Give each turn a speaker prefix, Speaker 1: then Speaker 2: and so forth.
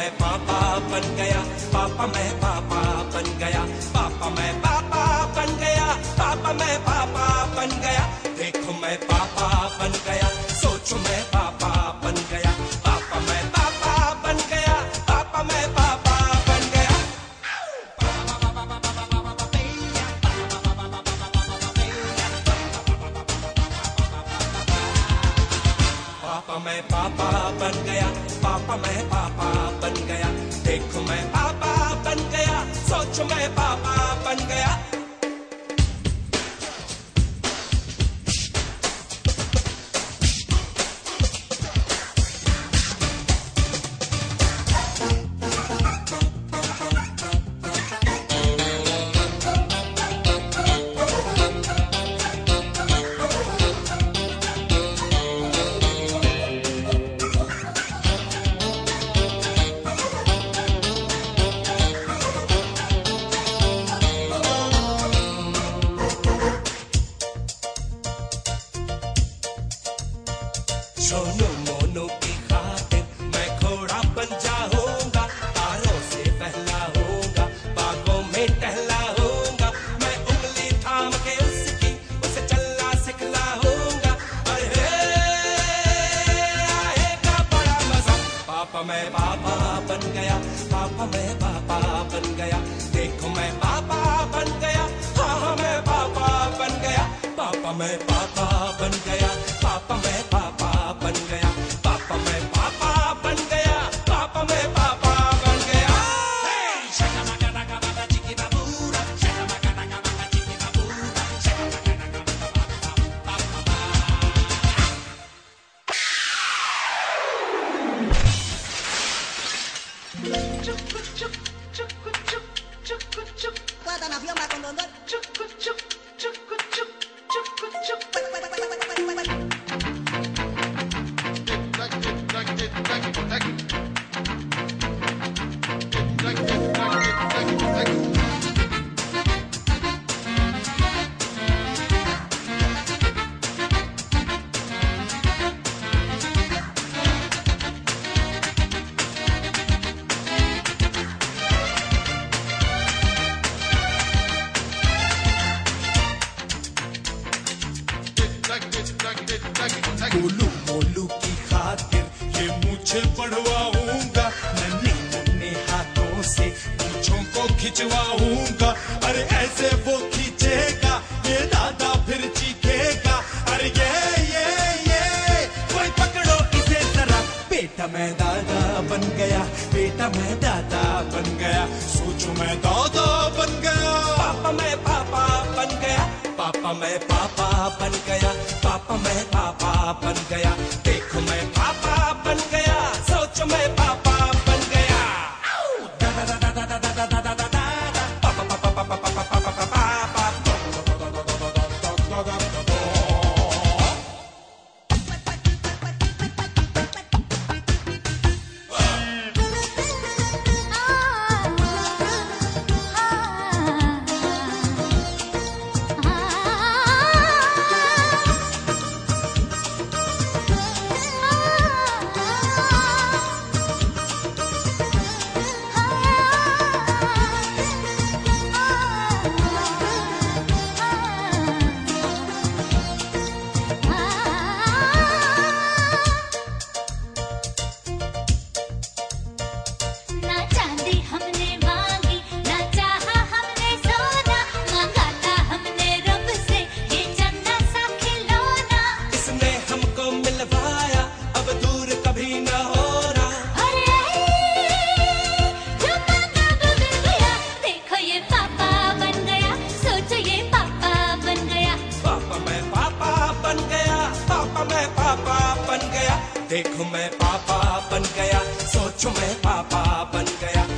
Speaker 1: मैं पापा बन गया, पापा मैं पापा बन गया, पापा मैं पापा बन गया, पापा मैं पापा बन गया। देखो मैं पापा बन गया, सोचो मैं पापा बन गया, पापा मैं पापा बन गया, पापा मैं पापा बन गया। पापा मैं पापा बन गया, पापा मैं पापा बन गया। देखो मैं पापा बन गया, सोचो मैं पापा बन गया। सोनू मोनू की खातिर मैं घोड़ा बन जाऊंगा, तारों से पहला होऊंगा, बागों में टहला होऊंगा, मैं उंगली थाम के उसकी उसे चलना सिखलाऊंगा। अरे आएगा बड़ा मजा। पापा मैं पापा बन गया, पापा मैं पापा बन गया। देखो मैं पापा बन गया, हाँ मैं पापा बन गया, पापा मैं पापा बन गया, पापा मैं पापा बन गया, पापा मैं पापा बन गया, पापा मैं पापा बन गया।
Speaker 2: Guarda na viola con dondor.
Speaker 1: Golu Molu की खातिर ये मुझे पढ़वाऊंगा, नन्हे मुन्ने हाथों से मूंछों को खिंचवाऊंगा। अरे ऐसे वो खींचेगा ये दादा फिर चीखेगा। अरे ये कोई पकड़ो इसे जरा। बेटा मैं दादा बन गया, बेटा मैं दादा बन गया, सोचो मैं दादा बन गया। पापा मैं पापा बन गया, पापा मैं पापा बन गया, पापा मैं पापा बन गया। देखो मैं पापा बन गया, सोचो मैं पापा बन गया। पापा पापा पापा पापा पापा पापा। देखो मैं पापा बन गया, सोचो मैं पापा बन गया।